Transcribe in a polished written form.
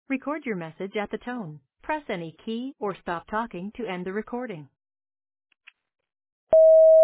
Record your message at the tone. Press any key or stop talking to end the recording.